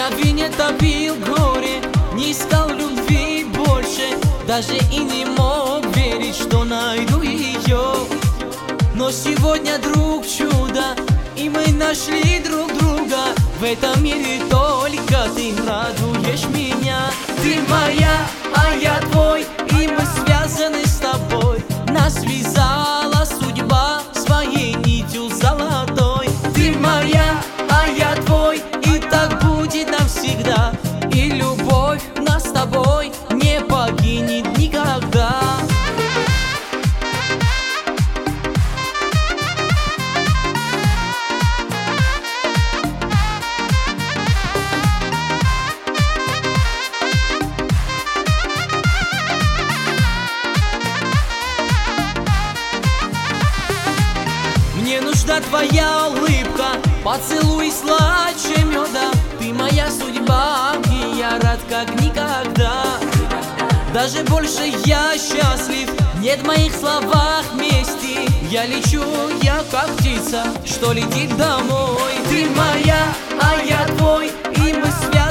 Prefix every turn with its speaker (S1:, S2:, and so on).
S1: Я в вине топил горе, не искал любви больше, даже и не мог верить, что найду ее. Но сегодня, друг, чудо, и мы нашли друг друга. В этом мире только ты радуешь меня. Ты моя, а я твой, и мы связаны с тобой. Нас связала судьба своей нитью золотой. Ты моя, а я твой, и так будет навсегда. И любовь нас с тобой не погинет никогда. Мне нужна твоя улыбка, поцелуй слаще меда. Ты моя судьба, и я рад как никогда. Даже больше я счастлив, нет в моих словах мести. Я лечу, я как птица, что летит домой. Ты моя, а я твой, и мы связаны.